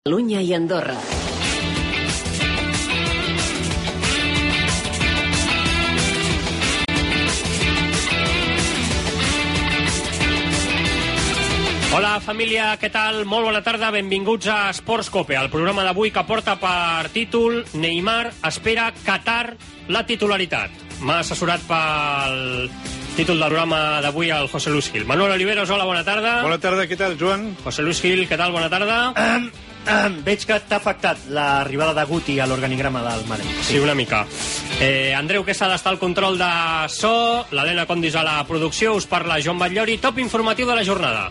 Catalunya i Andorra. Hola família, què tal? Molt bona tarda, benvinguts a Esports Cope, el programa d'avui que porta per títol Neymar espera Qatar la titularitat. M'ha assessorat pel títol del programa d'avui el José Luis Gil. Manuel Oliveros, hola, bona tarda. Bona tarda, què tal, Joan? José Luis Gil, què tal? Bona tarda. Veig que t'ha afectat l'arribada de Guti a l'organigrama del Madrid. Sí, una mica. Andreu Quesada està al control de so, l'Helena Condis a la producció, us parla Joan Batllori, top informatiu de la jornada.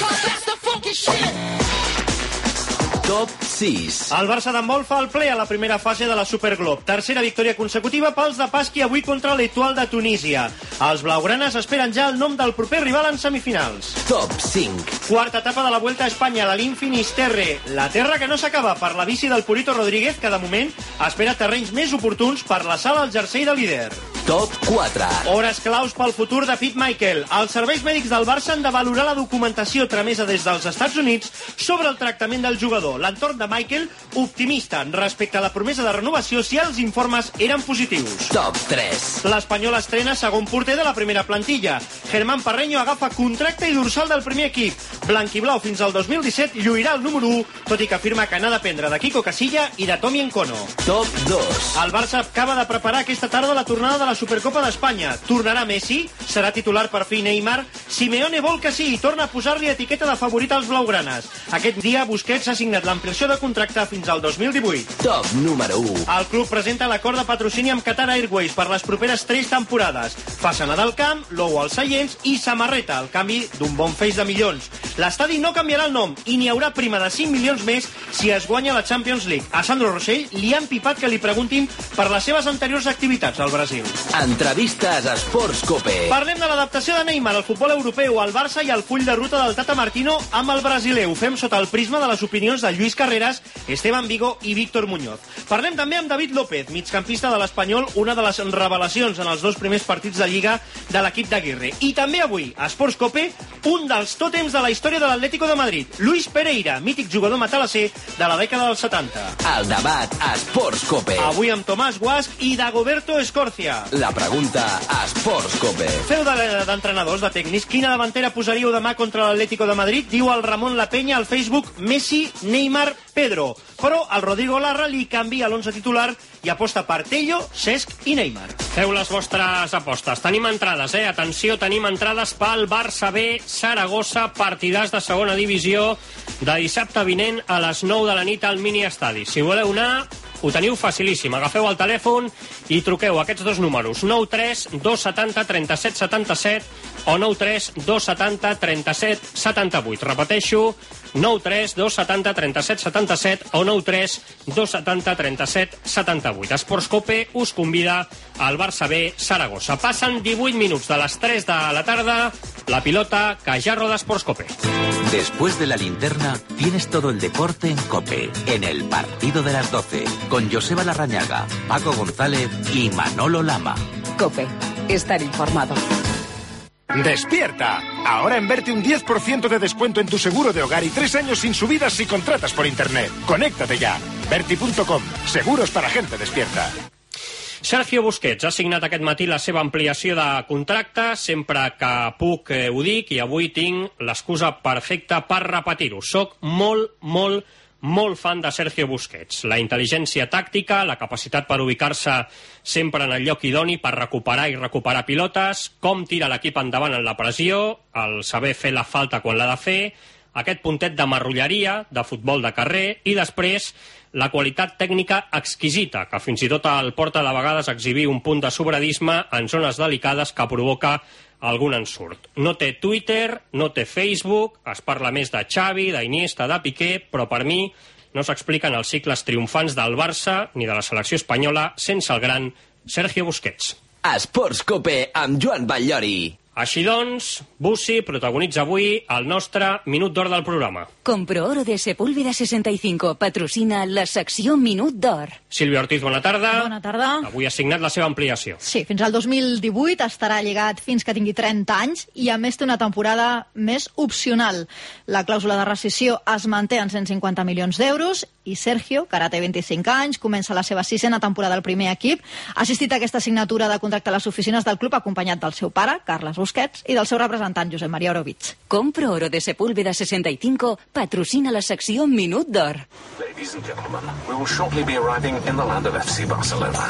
Top 6. El Barça d'handbol fa el ple a la primera fase de la Superglob. Tercera victòria consecutiva pels de Pasqui avui contra l'Etoile de Tunísia. Els blaugranes esperen ja el nom del proper rival en semifinals. Top 5. Quarta etapa de la Vuelta a Espanya, la l'Infinisterre. La terra que no s'acaba per la bici del Purito Rodríguez, que de moment espera terrenys més oportuns per la sala al jersei de líder. Top 4. Hores claus pel futur de Pete Michael. Els serveis mèdics del Barça han de valorar la documentació tramesa des dels Estats Units sobre el tractament del jugador. L'entorn de Michael, optimista respecte a la promesa de renovació si els informes eren positius. Top 3. L'Espanyol estrena segon porter de la primera plantilla. Germán Parreño agafa contracte i dorsal del primer equip. Blanquiblau fins al 2017 lluirà el número 1, tot i que afirma que n'ha d'aprendre de Kiko Casilla i de Tomi Encono. Top 2. El Barça acaba de preparar aquesta tarda la tornada de la Supercopa d'Espanya. Tornarà Messi, serà titular per fi Neymar. Simeone vol que sí i torna a posar-li etiqueta de favorit als blaugranes. Aquest dia Busquets ha signat l'ampliació de contracte fins al 2018. Top número 1. El club presenta l'acord de patrocini amb Qatar Airways per les properes 3 temporades. Façana del camp, logo als seients i samarreta, al canvi d'un bon feix de milions. L'estadi no canviarà el nom i n'hi haurà prima de 5 milions més si es guanya la Champions League. A Sandro Rossell li han pipat que li preguntin per les seves anteriors activitats al Brasil. Entrevistes a Esports Cope. Parlem de l'adaptació de Neymar al futbol europeu, al Barça i al full de ruta del Tata Martino amb el brasiler. Ho fem sota el prisma de les opinions de Lluís Carreras, Esteban Vigo i Víctor Muñoz. Parlem també amb David López, migcampista de l'Espanyol, una de les revelacions en els 2 primers partits de Lliga de l'equip d'Aguirre. I també avui, a Esports Cope, un dels tòtems de la història de l'Atlético de Madrid, Luis Pereira, mític jugador matalasser de la dècada dels 70. El debat a Esports Cope. Avui amb Tomàs Guasch i Dagoberto Escorcia. La pregunta a Esports Cope. Feu d'entrenadors, de tècnics, quina davantera posaríeu demà contra l'Atlético de Madrid? Diu el Ramon La Peña al Facebook: Messi, Neymar, Pedro. Però el Rodrigo Larra li canvia l'11 titular i aposta per Tello, Cesc i Neymar. Feu les vostres apostes. Tenim entrades, Atenció, tenim entrades pel Barça B Saragossa, partidars de segona divisió de dissabte vinent a les 9 de la nit al mini estadi. Si voleu anar, ho teniu facilíssim. Agafeu el telèfon i truqueu aquests 2 números: 93 270 37 77 o 93 270 37 78. Repeteixo, 93 270 37 77 o 93 270 37 78. Esports Cope us convida al Barça B Saragossa. Passen 18 minuts de les 3 de la tarda. La pilota que ja roda Esports Cope. Después de la linterna, tienes todo el deporte en COPE, en el partido de las 12, con Joseba Larrañaga, Paco González y Manolo Lama. COPE. Estar informado. ¡Despierta! Ahora en Berti un 10% de descuento en tu seguro de hogar y 3 años sin subidas si contratas por internet. Conéctate ya. Berti.com. Seguros para gente despierta. Sergio Busquets ha signat aquest matí la seva ampliació de contracte. Sempre que puc ho dic, i avui tinc l'excusa perfecta per repetir-ho. Soc molt fan de Sergio Busquets. La intel·ligència tàctica, la capacitat per ubicar-se sempre en el lloc idoni per recuperar pilotes, com tira l'equip endavant en la pressió, el saber fer la falta quan l'ha de fer, aquest puntet de marrulleria, de futbol de carrer, i després la qualitat tècnica exquisita, que fins i tot el porta de vegades a exhibir un punt de sobradisme en zones delicades que provoca algun ensurt. No té Twitter, no té Facebook, es parla més de Xavi, d'Iniesta, de Piqué, però per mi no s'expliquen els cicles triomfants del Barça ni de la selecció espanyola sense el gran Sergio Busquets. Esports Cope amb Joan Batllori. Així doncs, Bussi protagonitza avui el nostre Minut d'Or del programa. Compro oro de Sepúlveda 65. Patrocina la secció Minut d'Or. Sílvia Ortiz, bona tarda. Bona tarda. Avui ha signat la seva ampliació. Sí, fins al 2018 estarà lligat fins que tingui 30 anys i a més té una temporada més opcional. La clàusula de rescissió es manté en 150 milions d'euros i Sergio, que ara té 25 anys, comença la seva 6a temporada al primer equip. Ha assistit a aquesta signatura de contracte a les oficines del club acompanyat del seu pare, Carles Busquets, i del seu representant, Josep Maria Orovich. Compro oro de Sepúlveda 65. Patrocina la secció Minut d'Or. Ladies and gentlemen, we will shortly be arriving in the land of FC Barcelona.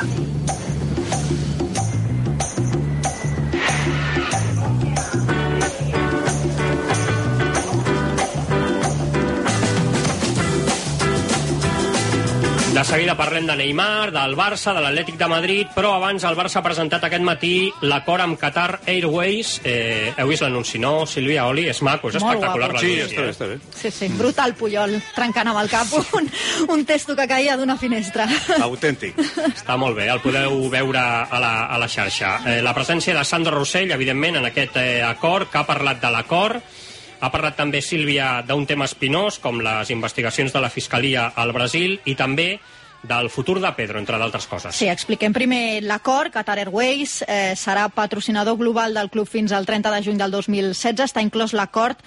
De seguida parlem de Neymar, del Barça, de l'Atlètic de Madrid, però abans el Barça ha presentat aquest matí l'acord amb Qatar Airways. Heu vist l'anunci, no, Sílvia, Oli? És maco, és espectacular l'anunci. Sí, està bé. Sí, brutal Puyol, trencant amb el cap un testo que caia d'una finestra. Autèntic. Està molt bé, el podeu veure a la xarxa. La presència de Sandro Rossell, evidentment, en aquest acord, que ha parlat de l'acord. Ha parlat també, Sílvia, d'un tema espinós, com les investigacions de la Fiscalia al Brasil, i també del futur de Pedro, entre d'altres coses. Sí, expliquem primer l'acord. Qatar Airways serà patrocinador global del club fins al 30 de juny del 2016. Està inclòs l'acord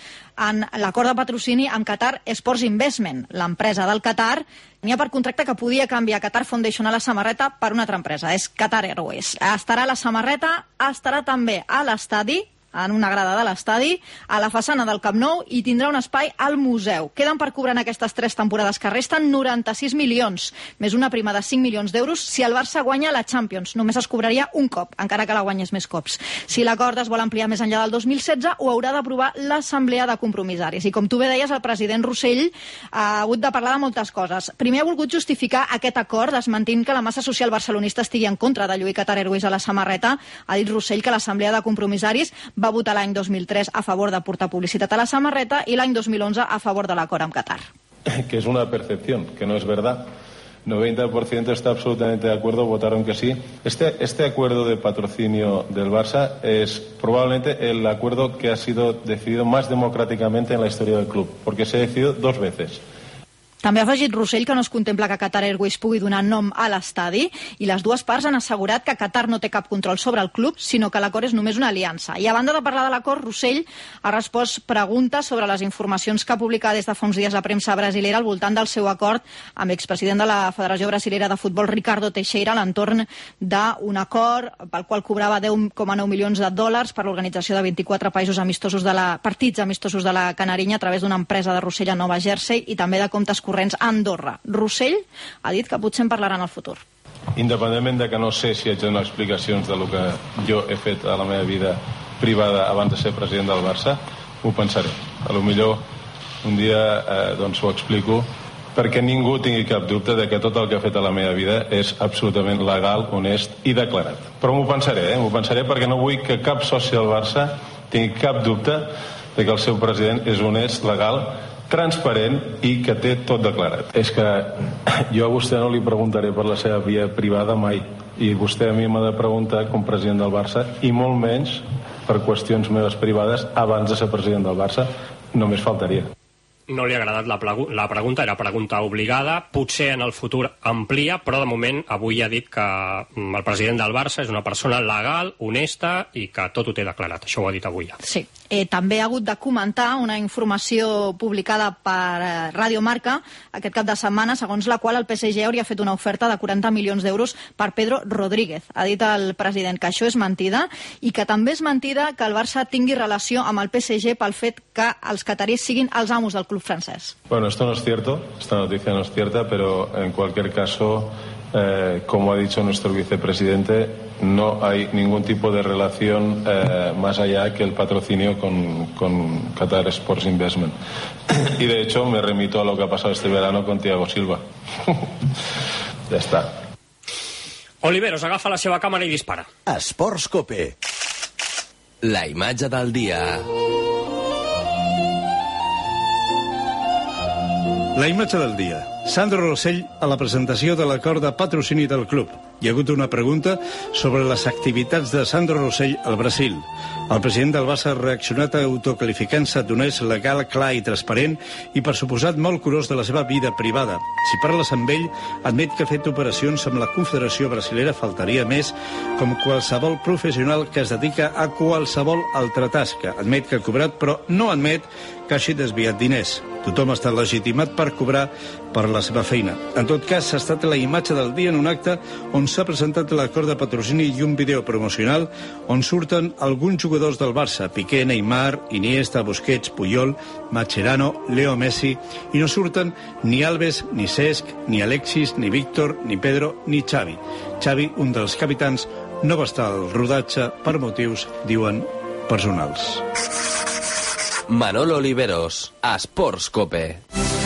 de patrocini amb Qatar Sports Investment, l'empresa del Qatar. N'hi ha per contracte que podia canviar Qatar Foundation a la samarreta per una altra empresa, és Qatar Airways. Estarà a la samarreta, estarà també a l'estadi, en una grada de l'estadi, a la façana del Camp Nou, i tindrà un espai al museu. Queden per cobrar en aquestes 3 temporades que resten 96 milions, més una prima de 5 milions d'euros si el Barça guanya la Champions. Només es cobraria un cop, encara que la guanyés més cops. Si l'acord es vol ampliar més enllà del 2016, ho haurà d'aprovar l'Assemblea de Compromissaris. I com tu bé deies, el president Rossell ha hagut de parlar de moltes coses. Primer ha volgut justificar aquest acord, desmentint que la massa social barcelonista estigui en contra de lluir Qatar Airways a la samarreta. Ha dit Rossell que l'Assemblea de Compromissaris va votar l'any 2003 a favor de portar publicitat a la samarreta i l'any 2011 a favor de l'acord amb Qatar. Que es una percepción, que no es verdad. 90% está absolutamente de acuerdo, votaron que sí. Este acuerdo de patrocinio del Barça es probablemente el acuerdo que ha sido decidido más democráticamente en la historia del club, porque se ha decidido 2 veces. També ha afegit Rossell que no es contempla que Qatar Airways pugui donar nom a l'estadi i les dues parts han assegurat que Qatar no té cap control sobre el club, sinó que l'acord és només una aliança. I a banda de parlar de l'acord, Rossell ha respost preguntes sobre les informacions que ha publicat des de fa uns dies la premsa brasilera al voltant del seu acord amb l'expresident de la Federació Brasilera de Futbol, Ricardo Teixeira, a l'entorn d'un acord pel qual cobrava 10,9 milions de dòlars per l'organització de 24 partits amistosos de la Canarinya a través d'una empresa de Rossell a Nova Jersey i també de comptes corrents a Andorra. Rossell ha dit que potser en parlaran al futur. Independentment de que no sé si haig de donar explicacions de lo que jo he fet a la meva vida privada abans de ser president del Barça, ho pensaré. A lo millor un dia doncs ho explico, perquè ningú tingui cap dubte de que tot el que he fet a la meva vida és absolutament legal, honest i declarat. Però m'ho pensaré, m'ho pensaré perquè no vull que cap soci del Barça tingui cap dubte de que el seu president és honest, legal, transparent i que té tot declarat. És que jo a vostè no li preguntaré per la seva via privada mai, i vostè a mi m'ha de preguntar com president del Barça, i molt menys per qüestions meves privades abans de ser president del Barça. Només faltaria. No li ha agradat la pregunta, era pregunta obligada, potser en el futur amplia, però de moment avui ha dit que el president del Barça és una persona legal, honesta i que tot ho té declarat. Això ho ha dit avui ja. Sí. També ha hagut de comentar una informació publicada per Radio Marca aquest cap de setmana, segons la qual el PSG hauria fet una oferta de 40 milions d'euros per Pedro Rodríguez. Ha dit el president que això és mentida i que també és mentida que el Barça tingui relació amb el PSG pel fet que els catarís siguin els amos del club francés. Bueno, esto no es cierto, esta noticia no es cierta, pero en cualquier caso, como ha dicho nuestro vicepresidente, no hay ningún tipo de relación más allá que el patrocinio con Qatar Sports Investment. Y de hecho me remito a lo que ha pasado este verano con Thiago Silva. Ya está. Oliveros agafa la seva càmera i dispara. Esports Cope. La imatge del dia. La imatge del dia. Sandro Rossell a la presentació de l'acord de patrocini del club. Hi ha hagut una pregunta sobre les activitats de Sandro Rossell al Brasil. El president del Barça ha reaccionat autocalificant-se d'honest, legal, clar i transparent i, per suposat, molt curós de la seva vida privada. Si parles amb ell, admet que ha fet operacions amb la Confederació Brasilera, faltaria més, com qualsevol professional que es dedica a qualsevol altra tasca. Admet que ha cobrat, però no admet que hagi desviat diners. Tothom està legitimat per cobrar per la seva feina. En tot cas, ha estat la imatge del dia en un acte on s'ha presentat l'acord de patrocini i un vídeo promocional on surten alguns jugadors del Barça: Piqué, Neymar, Iniesta, Busquets, Puyol, Mascherano, Leo Messi, i no surten ni Alves, ni Cesc, ni Alexis, ni Víctor, ni Pedro, ni Xavi. Xavi, un dels capitans, no va estar al rodatge per motius, diuen, personals. Manolo Oliveros, a Sports Cope.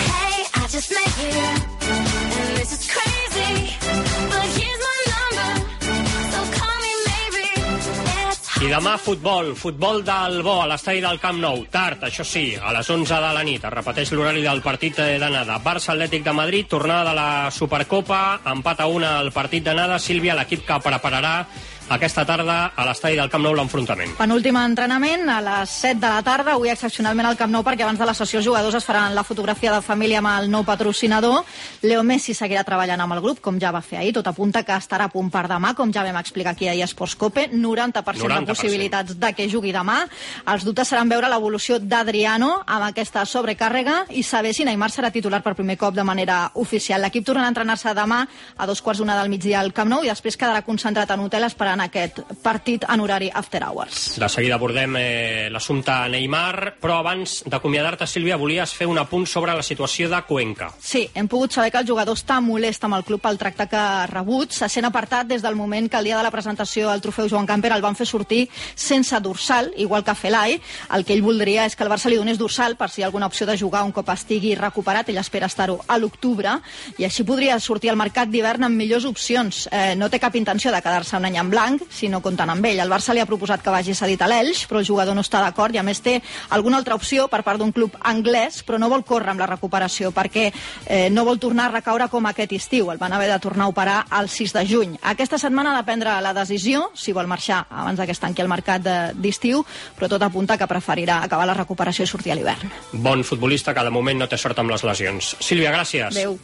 I demà futbol del bo a l'estadi del Camp Nou. Tard, això sí, a les 11 de la nit. Es repeteix l'horari del partit d'anada. Barça Atlètic de Madrid, tornada de la Supercopa, empat a 1 al partit d'anada. Sílvia, l'equip que prepararà aquesta tarda a l'estadi del Camp Nou l'enfrontament. Penúltim entrenament a les 7 de la tarda, avui excepcionalment al Camp Nou, perquè abans de la sessió els jugadors es faran la fotografia de família amb el nou patrocinador. Leo Messi seguirà treballant amb el grup, com ja va fer ahir. Tot apunta que estarà a punt per demà, com ja vam explicar aquí a Esports Cope. 90% de possibilitats de que jugui demà. Els dubtes seran veure l'evolució d'Adriano amb aquesta sobrecàrrega i saber si Neymar serà titular per primer cop de manera oficial. L'equip tornarà a entrenar-se demà a 2:15 del migdia al Camp Nou i després quedarà concentrat en hotel esperant aquest partit en horari after hours. De seguida abordem l'assumpte Neymar, però abans d'acomiadar-te, Sílvia, volies fer un apunt sobre la situació de Cuenca. Sí, hem pogut saber que el jugador està molest amb el club pel tracte que ha rebut. Se sent apartat des del moment que el dia de la presentació del trofeu Joan Gamper el van fer sortir sense dorsal, igual que Felai. El que ell voldria és que el Barça li donés dorsal per si hi ha alguna opció de jugar un cop estigui recuperat. Ell espera estar-ho a l'octubre i així podria sortir al mercat d'hivern amb millors opcions. No té cap intenció de quedar-se un any en blanc, si no compten amb ell. El Barça li ha proposat que vagi cedit a l'Elx, però el jugador no està d'acord i a més té alguna altra opció per part d'un club anglès, però no vol córrer amb la recuperació perquè no vol tornar a recaure com aquest estiu. El van haver de tornar a operar el 6 de juny. Aquesta setmana ha de prendre la decisió si vol marxar abans que es tanqui el mercat d'estiu, però tot apunta que preferirà acabar la recuperació i sortir a l'hivern. Bon futbolista que de moment no té sort amb les lesions. Sílvia, gràcies. Adéu.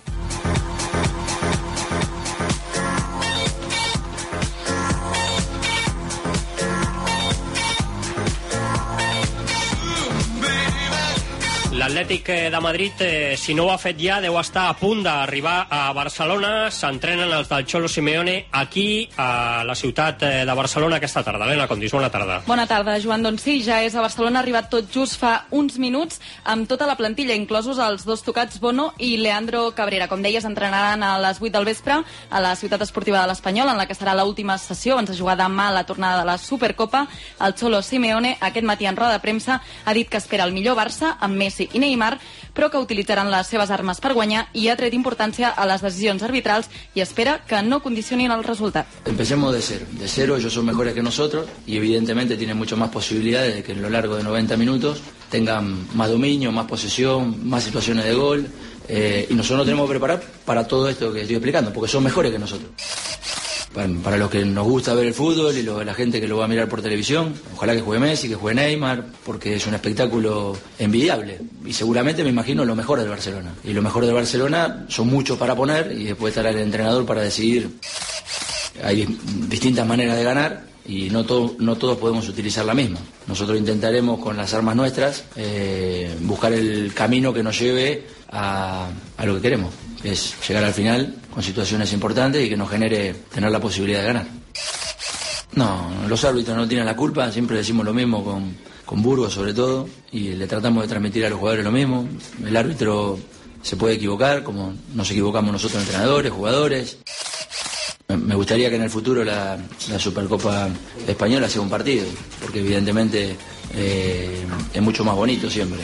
L'Atlètic de Madrid, si no ho ha fet ja, deu estar a punt d'arribar a Barcelona. S'entrenen els del Cholo Simeone aquí, a la ciutat de Barcelona, aquesta tarda. Helena Condis, bona tarda. Bona tarda, Joan. Doncs sí, ja és a Barcelona, ha arribat tot just fa uns minuts, amb tota la plantilla, inclosos els dos tocats Bono i Leandro Cabrera. Com deies, entrenaran a les 8 del vespre a la ciutat esportiva de l'Espanyol, en la que serà l'última sessió abans de jugar demà la tornada de la Supercopa. El Cholo Simeone, aquest matí en roda de premsa, ha dit que espera el millor Barça amb Messi i Neymar, però que utilitzaran les seves armes per guanyar i ha tret importància a les decisions arbitrals i espera que no condicionin el resultat. Empecemos de cero, ellos son mejores que nosotros y evidentemente tienen mucho más posibilidades de que a lo largo de 90 minutos tengan más dominio, más posesión, más situaciones de gol y nosotros nos tenemos que preparar para todo esto que estoy explicando, porque son mejores que nosotros. Para los que nos gusta ver el fútbol y la gente que lo va a mirar por televisión, ojalá que juegue Messi, que juegue Neymar, porque es un espectáculo envidiable. Y seguramente me imagino lo mejor del Barcelona. Y lo mejor del Barcelona son muchos para poner y después estará el entrenador para decidir. Hay distintas maneras de ganar y no todos podemos utilizar la misma. Nosotros intentaremos con las armas nuestras buscar el camino que nos lleve a lo que queremos. Es llegar al final con situaciones importantes y que nos genere tener la posibilidad de ganar. No, los árbitros no tienen la culpa, siempre decimos lo mismo con Burgos sobre todo, y le tratamos de transmitir a los jugadores lo mismo. El árbitro se puede equivocar, como nos equivocamos nosotros entrenadores, jugadores. Me gustaría que en el futuro la Supercopa Española sea un partido, porque evidentemente es mucho más bonito siempre.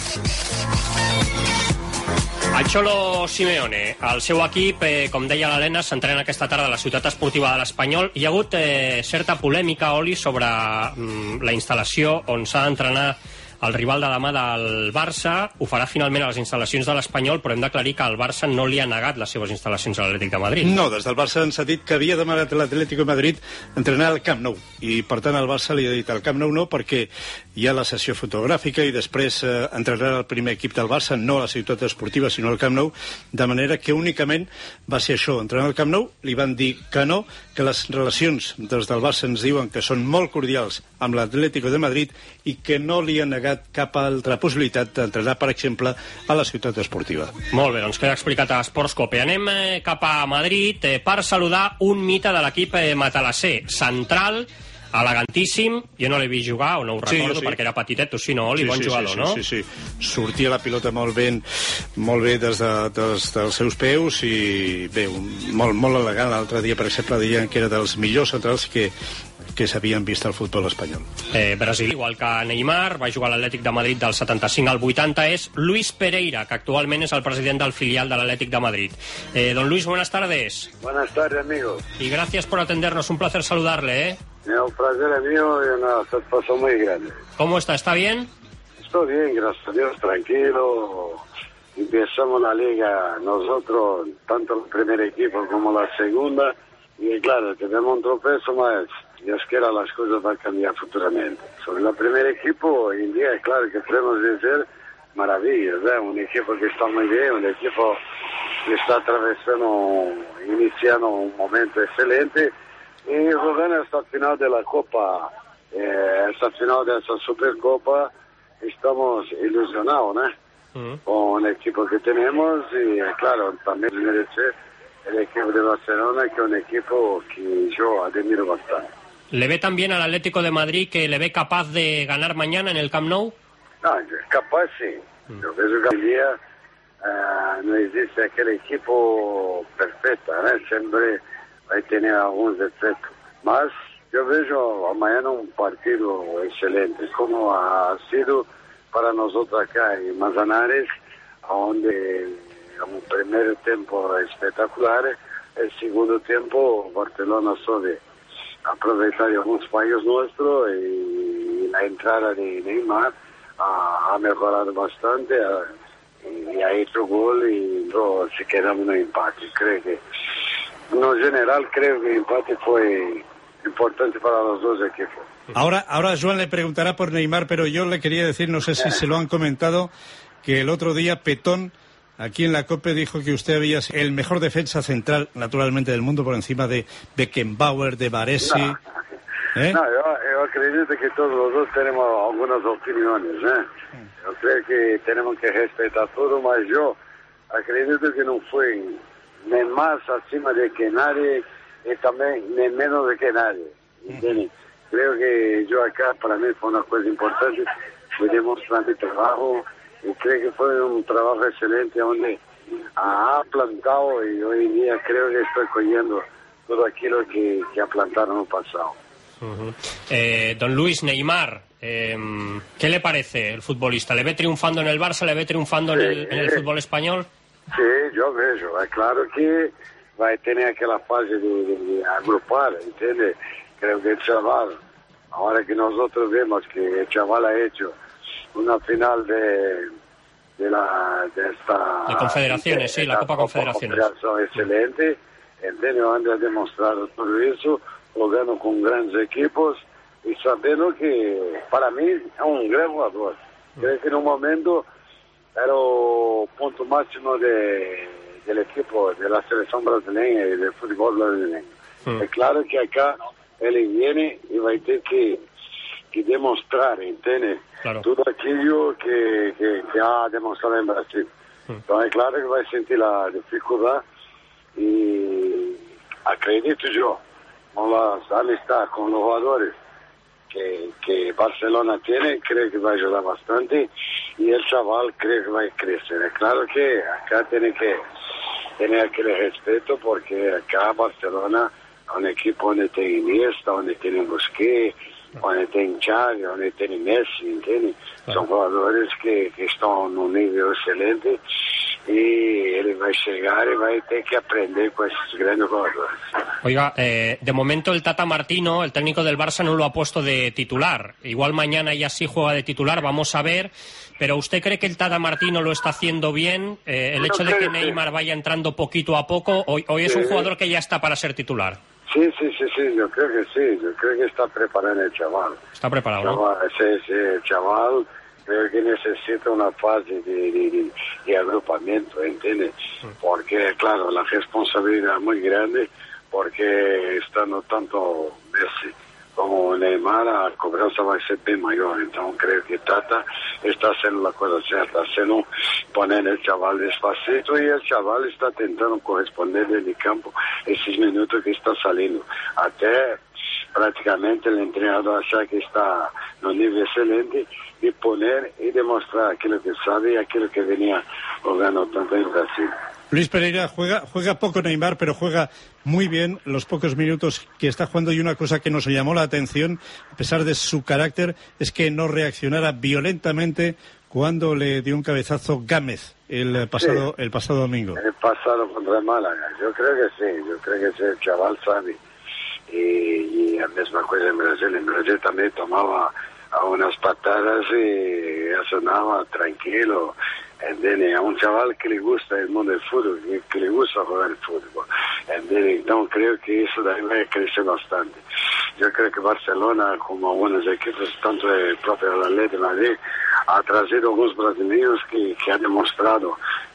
El Cholo Simeone, el seu equip, com deia l'Helena, s'entrena aquesta tarda a la ciutat esportiva de l'Espanyol. Hi ha hagut certa polèmica, Oli, sobre la instal·lació on s'ha d'entrenar el rival de demà del Barça, ho farà finalment a les instal·lacions de l'Espanyol, però hem d'aclarir que el Barça no li ha negat les seves instal·lacions a l'Atlètic de Madrid. No, des del Barça ens ha dit que havia demanat a l'Atlético de Madrid entrenar al Camp Nou, i per tant el Barça li ha dit al Camp Nou no, perquè hi ha la sessió fotogràfica i després entrenarà el primer equip del Barça, no a la ciutat esportiva sinó al Camp Nou, de manera que únicament va ser això, entrenar al Camp Nou. Li van dir que no, que les relacions des del Barça ens diuen que són molt cordials amb l'Atlético de Madrid i que no li ha negat cap altra possibilitat d'entrenar, per exemple, a la ciutat esportiva. Molt bé, doncs queda explicat a Sports Cope. Anem cap a Madrid per saludar un mite de l'equip matalasser, central, elegantíssim. Jo no l'he vist jugar, o no ho recordo, perquè era petitet, tu sí, no, Oli, bon jugador, no? Sí. Sortia la pilota molt bé des dels seus peus i bé, molt elegant. L'altre dia, per exemple, deien que era dels millors centrals que s'havien vist al futbol espanyol. Brasil, igual que Neymar, va jugar a l'Atlètic de Madrid del 75 al 80, és Luis Pereira, que actualment és el president del filial de l'Atlètic de Madrid. Don Luis, buenas tardes. Buenas tardes, amigos. Y gracias por atendernos, un placer saludarle, Un placer es mío y una satisfacción muy grande. ¿Cómo está? ¿Está bien? Estoy bien, gracias a Dios, tranquilo. Empezamos la liga nosotros, tanto el primer equipo como la segunda, y claro, tenemos un tropezo más. Dios quiera, las cosas van a cambiar futuramente. Sobre el primer equipo, hoy en día, claro que podemos decir maravillas, un equipo que está muy bien, un equipo que está iniciando un momento excelente, y jugando hasta el final de la Copa, hasta el final de esa Supercopa, estamos ilusionados, ¿no? Con el equipo que tenemos, y claro, también merece el equipo de Barcelona, que es un equipo que yo admiro bastante. ¿Le ve también al Atlético de Madrid que le ve capaz de ganar mañana en el Camp Nou? No, capaz sí. Yo creo que hoy día no existe aquel equipo perfecto, siempre va a tener algunos defectos. Mas yo veo mañana un partido excelente, como ha sido para nosotros acá en Manzanares, donde un primer tiempo espectacular, el segundo tiempo Barcelona sabe aprovechar algunos fallos nuestros, y la entrada de Neymar ha mejorado bastante, y ha hecho gol, y no se quedamos en un empate. Creo que, en general, creo que el empate fue importante para los dos equipos. Ahora Joan le preguntará por Neymar, pero yo le quería decir, no sé si se lo han comentado, que el otro día Petón, aquí en la COPE, dijo que usted había sido el mejor defensa central, naturalmente, del mundo, por encima de Beckenbauer, de Baresi. No, yo acredito que todos los dos tenemos algunas opiniones, Yo creo que tenemos que respetar todo, mas yo acredito que no fue ni más acima de que nadie, y también ni menos de que nadie, ¿entiendes? Creo que yo acá, para mí fue una cosa importante, fue demostrar mi trabajo, y creo que fue un trabajo excelente donde ha plantado, y hoy en día creo que estoy cogiendo todo aquello que ha plantado en el pasado. Don Luis, Neymar, ¿qué le parece el futbolista? ¿Le ve triunfando en el Barça? ¿Le ve triunfando en el fútbol español? Sí, yo veo. Es claro que va a tener aquella fase de agrupar, ¿entiendes? Creo que el chaval, ahora que nosotros vemos que el chaval ha hecho una final de esta... De Confederaciones, sí, la Copa Confederaciones. Excelente, ¿entiendes? Donde ha demostrado todo eso, jugando con grandes equipos, y sabiendo que, para mí, es un gran jugador. Creo que en un momento era el punto máximo del equipo, de la selección brasileña y del fútbol brasileño. Es claro que acá él viene y va a tener que demostrar, ¿entiendes? Claro. Todo aquello que ha demostrado en Brasil. Entonces, claro que va a sentir la dificultad, y acredito yo, con las amistades con los jugadores que Barcelona tiene, creo que va a ayudar bastante, y el chaval creo que va a crecer. Es claro que acá tiene que tener aquel respeto, porque acá Barcelona es un equipo donde tiene Iniesta, donde tiene Busquets, donde tiene Xavi, donde tiene Messi, ¿entiendes? Son jugadores que están en un nivel excelente, y él va a llegar y va a tener que aprender con esos grandes jugadores. Oiga, de momento el Tata Martino, el técnico del Barça, no lo ha puesto de titular. Igual mañana ya sí juega de titular, vamos a ver. Pero ¿usted cree que el Tata Martino lo está haciendo bien? El hecho de que Neymar vaya entrando poquito a poco, hoy es un jugador que ya está para ser titular. Sí, yo creo que sí. Yo creo que está preparando el chaval. Está preparado, ¿no? Sí, el chaval creo que necesita una fase de agrupamiento, ¿entiendes? Porque, claro, la responsabilidad es muy grande, porque estando tanto Messi como Neymar, la cobranza va a ser bien mayor. Entonces creo que Tata está haciendo la cosa cierta, haciendo poner el chaval despacito, y el chaval está intentando corresponder en el campo esos minutos que está saliendo. Hasta prácticamente el entrenador acha que está en un nivel excelente de poner y demostrar aquello que sabe y aquello que venía jugando tanto en Brasil. Luis Pereira juega poco Neymar, pero juega muy bien los pocos minutos que está jugando, y una cosa que nos llamó la atención, a pesar de su carácter, es que no reaccionara violentamente cuando le dio un cabezazo Gámez el pasado domingo. El pasado contra Málaga, yo creo que sí, el chaval sabe. Y la misma cosa en Brasil también tomaba a unas patadas y sonaba tranquilo. A un chaval que le gusta el mundo del fútbol, que le gusta jugar el fútbol. Entonces creo que eso también va a crecer bastante. Yo creo que Barcelona, como algunos equipos, tanto el propio Atlético de Madrid, ha traído algunos brasileños que han demostrado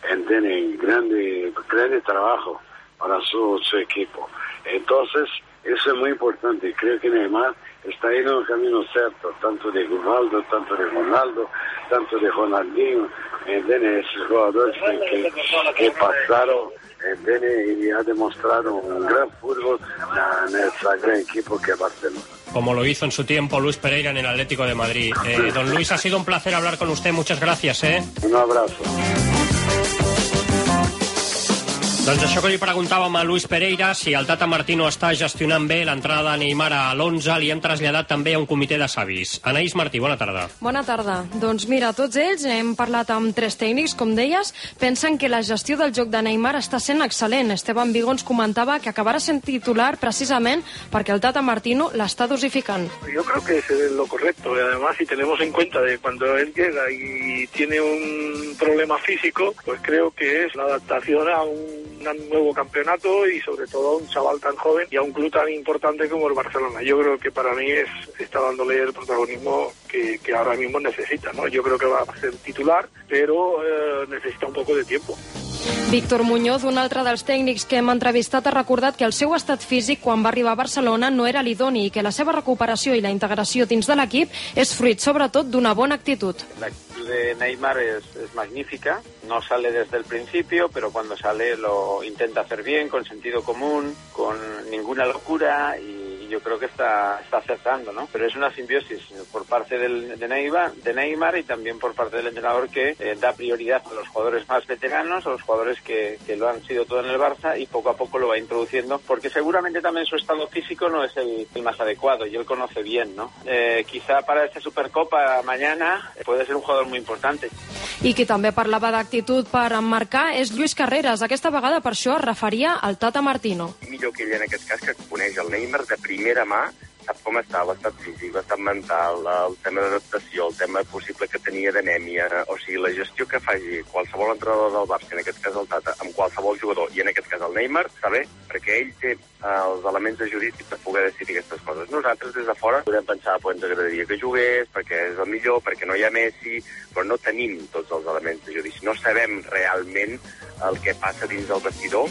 grande trabajo para su equipo. Entonces, eso es muy importante. Creo que Neymar está ahí en el camino cierto, tanto de Ronaldo, tanto de Ronaldo, tanto de Ronaldinho, esos jugadores que pasaron y ha demostrado un gran fútbol en ese gran equipo que es Barcelona. Como lo hizo en su tiempo Luis Pereira en el Atlético de Madrid. Don Luis, ha sido un placer hablar con usted, muchas gracias. Un abrazo. Doncs això que li preguntàvem a Luis Pereira, si el Tata Martino està gestionant bé l'entrada de Neymar a l'11, li hem traslladat també a un comitè de savis. Anaïs Martí, bona tarda. Bona tarda. Doncs mira, tots ells, hem parlat amb 3 tècnics, com deies, pensen que la gestió del joc de Neymar està sent excel·lent. Esteban Vigo ens comentava que acabarà sent titular precisament perquè el Tata Martino l'està dosificant. Yo creo que es lo correcto. Además, si tenemos en cuenta de cuando él llega y tiene un problema físico, pues creo que es la adaptación a un nuevo campeonato y sobre todo a un chaval tan joven y a un club tan importante como el Barcelona. Yo creo que para mí está dándole el protagonismo que ahora mismo necesita, ¿no? Yo creo que va a ser titular, pero necesita un poco de tiempo. Víctor Muñoz, un altre dels tècnics que hem entrevistat, ha recordat que el seu estat físic quan va arribar a Barcelona no era l'idoni i que la seva recuperació i la integració dins de l'equip és fruit sobretot d'una bona actitud. La actitud de Neymar es magnífica, no sale desde el principio, pero cuando sale lo intenta hacer bien, con sentido común, con ninguna locura, y yo creo que está acertando, ¿no? Pero es una simbiosis por parte de Neymar y también por parte del entrenador, que da prioridad a los jugadores más veteranos, a los jugadores que lo han sido todo en el Barça, y poco a poco lo va introduciendo, porque seguramente también su estado físico no es el más adecuado y él conoce bien, ¿no? Quizá para esta Supercopa mañana puede ser un jugador muy importante. I qui també parlava d'actitud per emmarcar és Lluís Carreras. Aquesta vegada per això es referia al Tata Martino. Millor que ell en aquest cas, que coneix el Neymar de primera mà, sap com està l'estat físic, l'estat mental, el tema d'adaptació, el tema possible que tenia d'anèmia. O sigui, la gestió que faci qualsevol entrenador del Barça, en aquest cas el Tata, amb qualsevol jugador, i en aquest cas el Neymar, està bé, perquè ell té els elements jurídics per poder decidir aquestes coses. Nosaltres, des de fora, podem pensar que ens agradaria que jugués, perquè és el millor, perquè no hi ha Messi, però no tenim tots els elements de judici. No sabem realment el que passa dins del vestidor.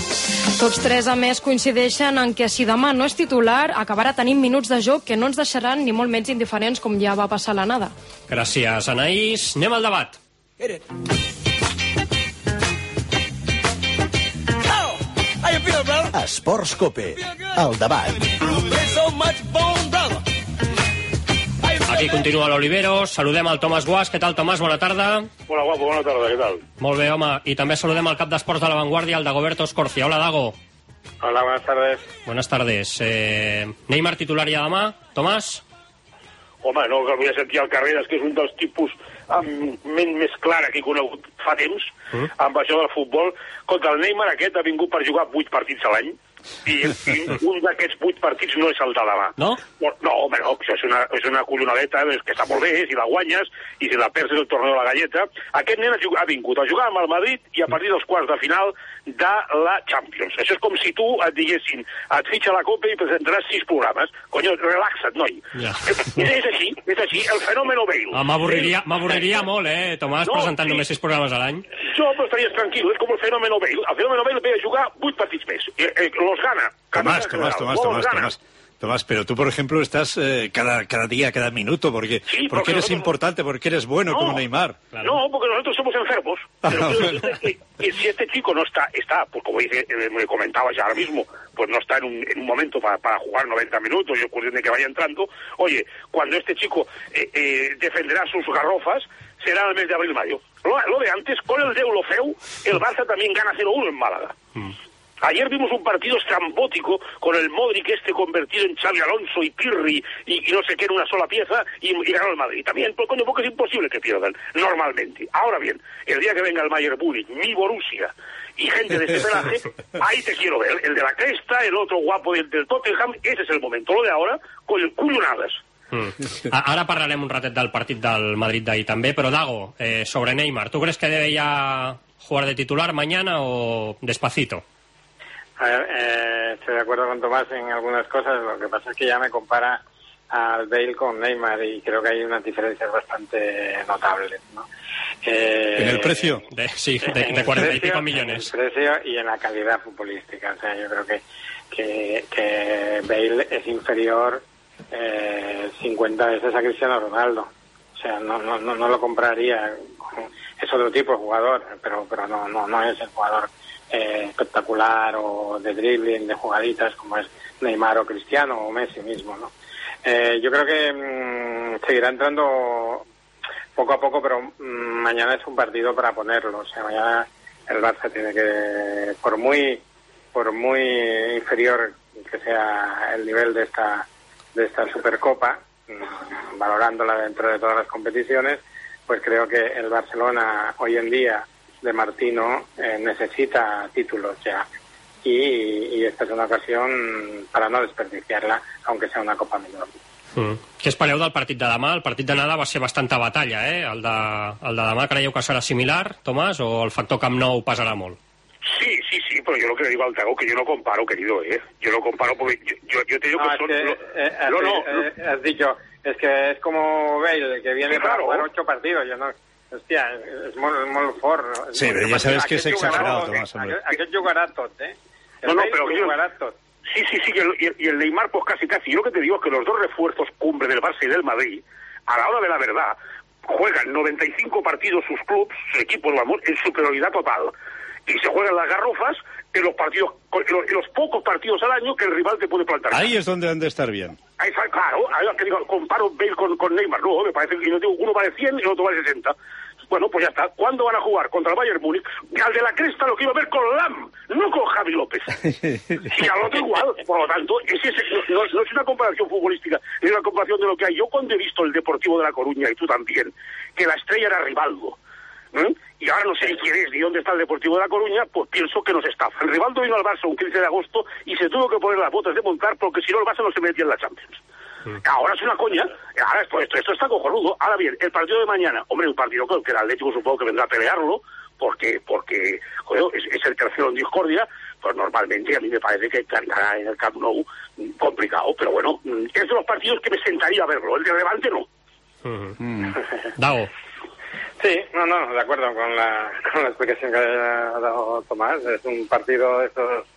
Tots 3, a més, coincideixen en que si demà no és titular, acabarà tenint minuts de joc que no ens deixaran ni molt menys indiferents, com ja va passar a l'anada. Gràcies, Anaïs. Anem al debat. Esports Cope, el debat. Aquí continua l'Oliveros. Saludem al Tomàs Guas. Què tal, Tomàs? Bona tarda. Hola, guapo. Bona tarda. Què tal? Molt bé, home. I també saludem al cap d'esports de La Vanguardia, el Dagoberto Escorcia. Hola, Dago. Hola, buenas tardes. Buenas tardes. Neymar titular ja demà, Tomàs? Home, no, que voy a sentir al Carreras, que és un dels tipus més clara que he conegut fa temps, amb això del futbol. Contra el Neymar aquest ha vingut per jugar 8 partits a l'any, i un d'aquests 8 partits no és el de demà. No? No, home, no, això és una collonadeta que està molt bé, si la guanyes, i si la perds és el torneo de la galleta. Aquest nen ha vingut a jugar amb el Madrid i a partir dels quarts de final de la Champions. Això és com si tu et diguessin, et fitxa la Copa i presentaràs 6 programes. Conyo, relaxa't, noi. Ja. És així, el fenómeno Bale. M'avorriria molt, Tomàs, presentant només 6 programes a l'any. No, però estaries tranquil, és com el fenómeno Bale. El fenómeno Bale ve a jugar 8 partits més. Los gana. Tomás, pero tú, por ejemplo, estás cada día, cada minuto, porque eres importante, porque eres bueno como Neymar. Claro. No, porque nosotros somos enfermos. Pero si este chico no está, pues como me comentaba ya ahora mismo, pues no está en un momento para jugar 90 minutos, yo cuestión de que vaya entrando. Oye, cuando este chico defenderá sus garrofas, será en el mes de abril-mayo. Lo de antes, con el Deulofeu, el Barça también gana 0-1 en Málaga. Ayer vimos un partido estrambótico con el Modric convertido en Xavi Alonso y Pirri y no sé qué en una sola pieza y ganó el Madrid. También, porque es imposible que pierdan, normalmente. Ahora bien, el día que venga el Bayern Múnich, mi Borussia y gente de ese pelaje, ahí te quiero ver. El de la cresta, el otro guapo del Tottenham, ese es el momento. Lo de ahora, con el cullonadas. Ara parlarem un ratet del partit del Madrid d'ahir també, però Dago, sobre Neymar, ¿tú crees que debe ya jugar de titular mañana o despacito? A ver, estoy de acuerdo con Tomás en algunas cosas, lo que pasa es que ya me compara al Bale con Neymar y creo que hay unas diferencias bastante notables, ¿no? ¿En el precio? De 40 y pico millones. En el precio y en la calidad futbolística. O sea, yo creo que Bale es inferior 50 veces a Cristiano Ronaldo. O sea, no lo compraría. Es otro tipo de jugador, pero no es el jugador espectacular o de dribbling, de jugaditas como es Neymar o Cristiano o Messi mismo, ¿no? Yo creo que seguirá entrando poco a poco, pero mañana es un partido para ponerlo. O sea, mañana el Barça tiene que, por muy inferior que sea el nivel de esta Supercopa, valorándola dentro de todas las competiciones, pues creo que el Barcelona hoy en día de Martino necesita títulos ya y esta es una ocasión para no desperdiciarla, aunque sea una Copa menor. Què espereu del partit de demà? El partit d'anada va ser bastanta batalla, El de demà creieu que serà similar, Tomàs, o el factor Camp Nou pesarà molt? Sí, pero yo lo que le digo al Tago, que yo no comparo, querido, Yo no comparo porque yo te digo que son... has dicho, es que es como Bale, que viene para jugar 8 partidos, yo no... Hostia, es molt fort. Sí, pero ya sabes que es exagerado, Tomás, hombre. Aquest jugarà tot, No, pero jugará tot. Sí, y el Neymar pues casi. Yo lo que te digo es que los dos refuerzos cumbre del Barça y del Madrid, a la hora de la verdad, juegan 95 partidos sus clubs, sus equipos, vamos, en superioridad total. Y se juegan las garrofas en los partidos, en los pocos partidos al año que el rival te puede plantar. Ahí es donde han de estar bien. Ahí está, claro, que digo, comparo Bale con Neymar, no, me parece que yo digo, uno vale 100 y el otro vale 60. Bueno, pues ya está. ¿Cuándo van a jugar? Contra el Bayern Múnich. Al de la cresta lo quiero ver con Lam, no con Javi López. Y al otro igual. Por lo tanto, no es una comparación futbolística, es una comparación de lo que hay. Yo cuando he visto el Deportivo de La Coruña, y tú también, que la estrella era Rivaldo, y ahora no sé ni quién es ni dónde está el Deportivo de La Coruña, pues pienso que nos estafa. El Rivaldo vino al Barça un 15 de agosto y se tuvo que poner las botas de montar porque si no el Barça no se metía en la Champions. Ahora es una coña, ahora esto está cojonudo. Ahora bien, el partido de mañana, hombre, un partido que el Atlético supongo que vendrá a pelearlo, porque joder, es el tercero en discordia, pues normalmente a mí me parece que ganará en el Camp Nou complicado, pero bueno, es de los partidos que me sentaría a verlo, el de Levante no. Dago. Sí, no, de acuerdo con la explicación que ha dado Tomás. Es un partido de estos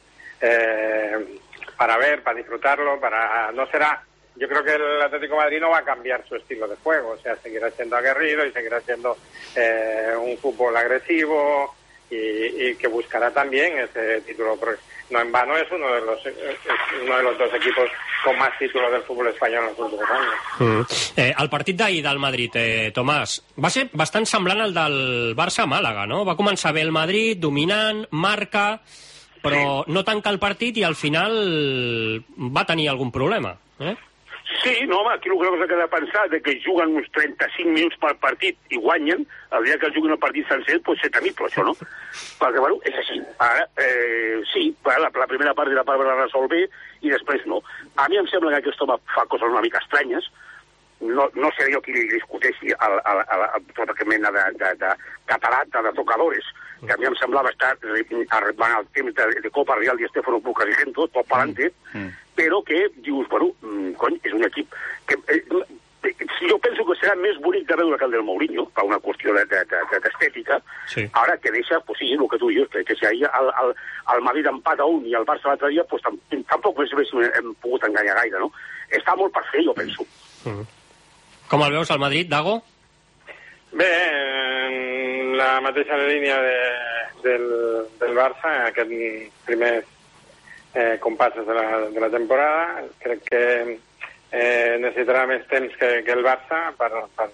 para ver, para disfrutarlo, no será... Yo creo que el Atlético de Madrid no va a cambiar su estilo de juego, o sea, seguirá siendo aguerrido y seguirá siendo un fútbol agresivo y que buscará también ese título. No en vano es uno de los dos equipos con más títulos del fútbol espanyol en els últims anys. El partit d'ahir del Madrid, Tomàs, va ser bastant semblant al del Barça-Màlaga, no? Va començar bé el Madrid, dominant, marca, però no tanca el partit i al final va tenir algun problema, Sí, no, home, aquí el que s'ha de pensar de que juguen uns 35 minuts per partit i guanyen, el dia que juguin el partit sencer pot ser temible, això, no? Perquè, bueno, és així. Ara, sí, la primera part de la part la resol bé i després no. A mi em sembla que aquest home fa coses una mica estranyes, no seré jo qui li discuteixi a tota aquesta mena de catarata, de tocadores, que a mi em semblava estar arribant al temps de Copa Real i Estefano Pucas i Gento, tot per però que dius, bueno, cony, és un equip que... jo penso que serà més bonic de veure que el del Mourinho, per una qüestió d'estètica, ara que deixa, pues sí, el que tu dius, que si ahir el Madrid empata un i el Barça l'altre dia, pues tampoc hem pogut enganyar gaire, no? Està molt per fer, jo penso. Com el veus, el Madrid, Dago? Bé, en la mateixa línia del Barça, en aquest primer compasses de la temporada. Crec que necessitarà més temps que el Barça per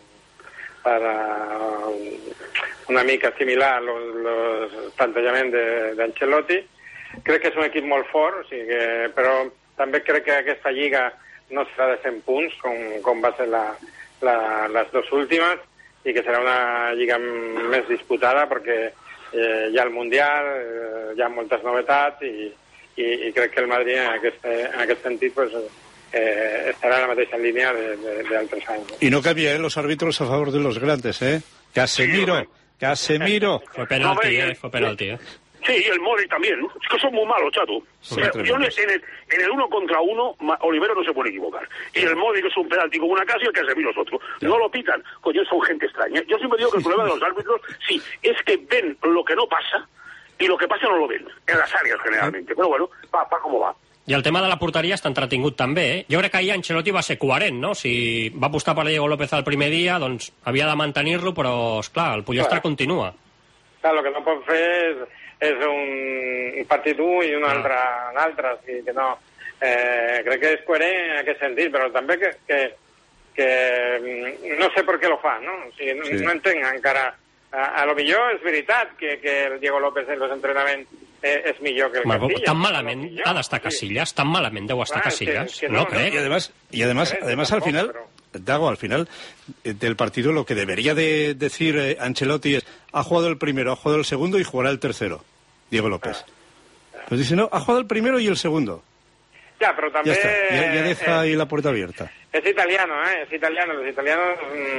una mica assimilar el plantejament d'Ancelotti. Crec que és un equip molt fort, però també crec que aquesta lliga no serà de 100 punts, com va ser les dues últimes, i que serà una lliga més disputada perquè hi ha el Mundial, hi ha moltes novetats i crec que el Madrid en aquest sentit pues, estará en la mateixa línia de altres anys. Y no cambia los árbitros a favor de los grandes, ¿eh? Casemiro. Fue penalti, Sí, y el Modric también. Es que son muy malos, chato. Sí, yo en el 1 contra 1, Olivero no se puede equivocar. Y el Modric es un penalti como una casa y el Casemiro es otro. No lo pitan. Coño, son gente extraña. Yo siempre digo que el problema de los árbitros, sí, es que ven lo que no pasa y lo que pasa no lo ven. En las áreas, generalmente. Pero bueno, va como va. I el tema de la porteria està entretingut també, Jo crec que ahir Ancelotti va ser coherent, no? Si va apostar per Diego López el primer dia, doncs havia de mantenir-lo, però, esclar, el pollastre continua. Clar, el que no pot fer és un partit un i un altre en altre, o sigui que no... crec que és coherent en aquest sentit, però també que no sé per què lo fa, no? O sigui, no entenc encara... A lo millor és veritat que el Diego López en los entrenaments és millor que el Casillas. Tan malament ha d'estar Casillas, tan malament deu estar Casillas. No crec. Y además al final, Dago, al final del partido lo que debería de decir Ancelotti es: ha jugado el primero, ha jugado el segundo y jugará el tercero, Diego López. Pues dice, no, ha jugado el primero y el segundo. Ya, pero también... Ya está, ya deja ahí la puerta abierta. Es italiano, es italiano. Los italianos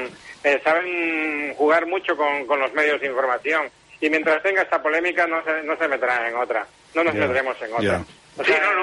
saben jugar mucho con los medios de información. Y mientras tenga esta polémica no se meterá en otra. No nos meteremos en otra. O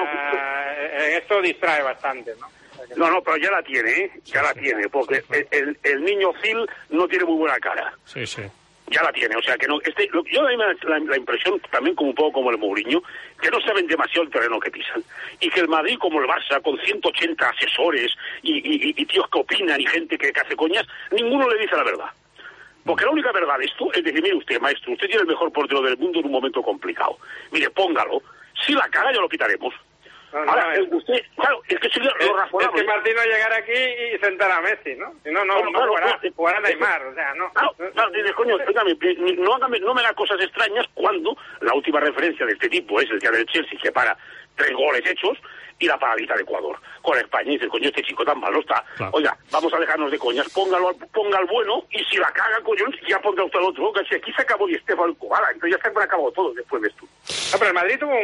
sea, esto distrae bastante, ¿no? No, pero ya la tiene, ya la tiene, porque el niño Phil no tiene muy buena cara. Sí. Ya la tiene, o sea que no... yo a mí me da la impresión, también como un poco como el Mourinho, que no saben demasiado el terreno que pisan. Y que el Madrid, como el Barça, con 180 asesores y tíos que opinan y gente que hace coñas, ninguno le dice la verdad. Porque la única verdad de esto es decir, mire usted, maestro, usted tiene el mejor portero del mundo en un momento complicado. Mire, póngalo. Si la caga ya lo quitaremos. Ahora, usted, claro, es que sería lo razonable. Es que Martino llegara aquí y sentara a Messi, ¿no? Si no jugará Neymar, o sea, no. Coño, no me haga cosas extrañas cuando la última referencia de este tipo es el día del Chelsea, que para 3 goles hechos, y la paradita de Ecuador con España. Y dice, coño, este chico tan malo está. Claro. Oiga, vamos a dejarnos de coñas, ponga al bueno, y si la caga, coño, ya pondrá usted al otro. Que si aquí se acabó y Estefano Kubala, entonces ya se han acabado todo después de esto. No, pero el Madrid tuvo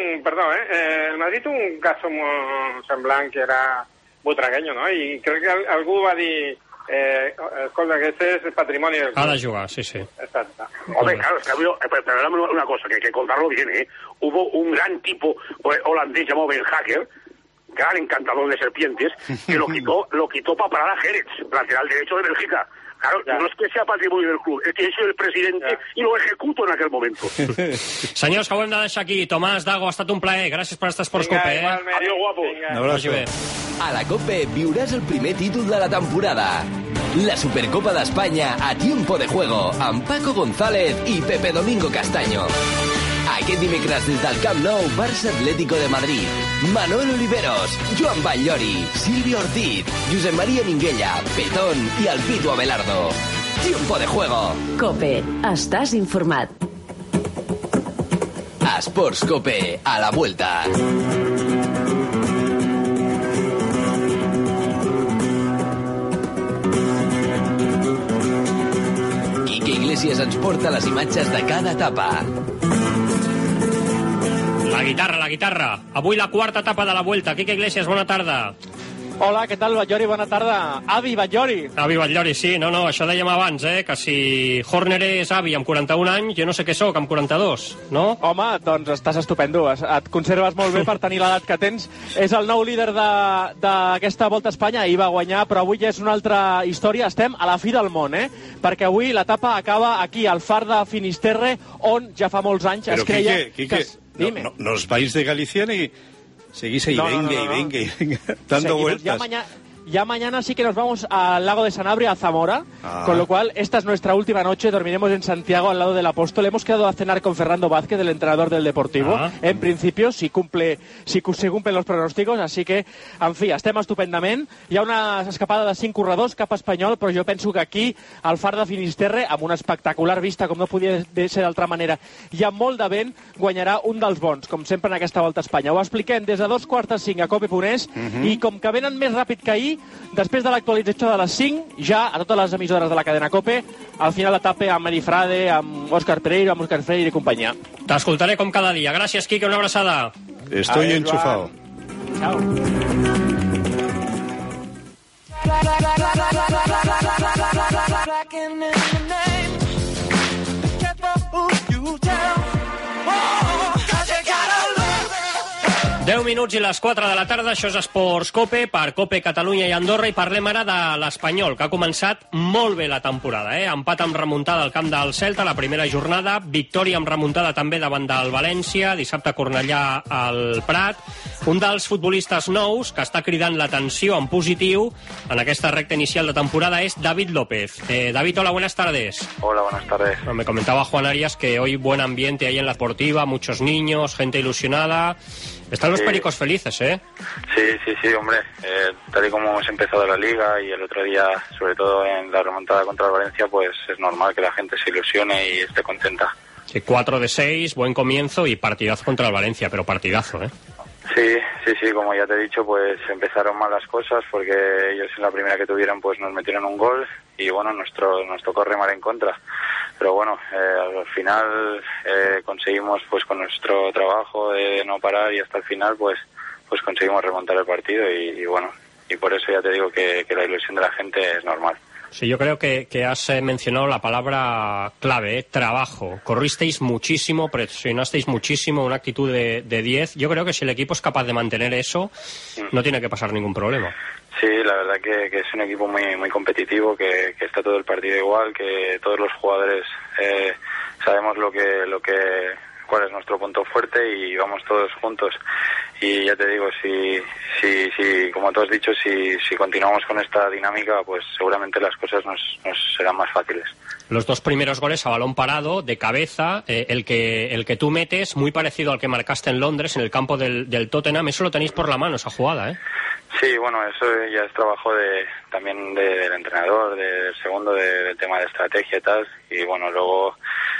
el Madrid tuvo un caso muy semblant que era butragueño, ¿no? Y creo que algú va dir escolta, que este es patrimonio del club. Ha de jugar, sí. Exacto. Hombre, claro, es que ha habido, pero una cosa, que hay que contarlo bien, Hubo un gran tipo holandés llamado Ben Hacker, gran encantador de serpientes, que lo quitó para parar a Jerez, lateral derecho de Bélgica. Claro, no es que sea patrimonio del club, es que yo soy el presidente i lo ejecuto en aquel momento. Senyors, que ho hem de deixar aquí. Tomàs, Dago, ha estat un plaer. Gràcies per estar a Esports Cope. Adiós, guapo. Un abrazo. A la COPE viuràs el primer títol de la temporada. La Supercopa d'Espanya a tiempo de juego, amb Paco González i Pepe Domingo Castaño. Aquest dimecres des del Camp Nou, Barça Atlético de Madrid. Manolo Oliveros, Joan Batllori, Silvio Ortiz, Josep María Minguella, Petón i el Pitu Abelardo. Tiempo de juego. COPE. Estàs informat. Esports COPE, a la vuelta. Iglesias ens porta les imatges de cada etapa. La guitarra. Avui la quarta etapa de la Vuelta. Quique Iglesias, bona tarda. Hola, què tal, Batllori? Bona tarda. Avi Batllori. Avi Batllori, sí. No, això dèiem abans, que si Horner és avi amb 41 anys, jo no sé què sóc amb 42, no? Home, doncs estàs estupendo. Et conserves molt bé per tenir l'edat que tens. És el nou líder d'aquesta Volta a Espanya. Ahir va guanyar, però avui ja és una altra història. Estem a la fi del món, perquè avui l'etapa acaba aquí, al Far de Finisterre, on ja fa molts anys es creia... Quique, no os vais de Galicia ni... Seguís ahí, venga, dando vueltas. Ya mañana sí que nos vamos al lago de Sanabria, a Zamora, con lo cual esta es nuestra última noche, dormiremos en Santiago al lado del Apóstol. Hemos quedado a cenar con Fernando Vázquez, el entrenador del Deportivo, en principio, si se cumplen los pronòsticos, així que, en fi, estem estupendament. Hi ha una escapada de 5 corredors cap espanyol, però jo penso que aquí, al Far de Finisterre, amb una espectacular vista, com no podia ser d'altra manera, hi ha molt de vent, guanyarà un dels bons, com sempre en aquesta Volta a Espanya. Ho expliquem des de 2:45 a Cope.es, i com que venen més ràpid que ahir, després de l'actualització de les 5, ja a totes les emissores de la cadena COPE, al final l'etapa amb Medi Frade, amb Òscar Pereiro i companyia. T'escoltaré com cada dia. Gràcies, Quique, una abraçada. Estoy enchufado. Chao. Deu minuts i les 4 de la tarda, això és Esports Cope, per Cope Catalunya i Andorra, i parlem ara de l'Espanyol, que ha començat molt bé la temporada. Empat amb remuntada al camp del Celta, la primera jornada, victòria amb remuntada també davant del València, dissabte Cornellà al Prat. Un dels futbolistes nous que està cridant l'atenció en positiu en aquesta recta inicial de temporada es David López. David, hola, buenas tardes. Hola, buenas tardes. Me comentaba Juan Arias que hoy buen ambiente ahí en la Deportiva, muchos niños, gente ilusionada. Están los pericos felices, ¿eh? Sí, hombre. Tal y como hemos empezado la Liga y el otro día, sobre todo en la remontada contra el Valencia, pues es normal que la gente se ilusione y esté contenta. 4 de 6, buen comienzo y partidazo contra el Valencia, pero partidazo, ¿eh? Sí, como ya te he dicho, pues empezaron mal las cosas porque ellos en la primera que tuvieron pues nos metieron un gol y bueno, nos tocó remar en contra. Pero bueno, al final conseguimos pues con nuestro trabajo de no parar y hasta el final pues conseguimos remontar el partido y bueno, y por eso ya te digo que la ilusión de la gente es normal. Sí, yo creo que has mencionado la palabra clave, trabajo. Corristeis muchísimo, presionasteis muchísimo, una actitud de 10. Yo creo que si el equipo es capaz de mantener eso, no tiene que pasar ningún problema. Sí, la verdad que es un equipo muy competitivo, que está todo el partido igual, que todos los jugadores sabemos cuál es nuestro punto fuerte y vamos todos juntos. Y ya te digo, si como tú has dicho, si continuamos con esta dinámica, pues seguramente las cosas nos serán más fáciles. Los 2 primeros goles a balón parado, de cabeza, el que tú metes, muy parecido al que marcaste en Londres, en el campo del Tottenham, eso lo tenéis por la mano, esa jugada, ¿eh? Sí, bueno, eso ya es trabajo también del entrenador, del segundo, del tema de estrategia y tal, y bueno, luego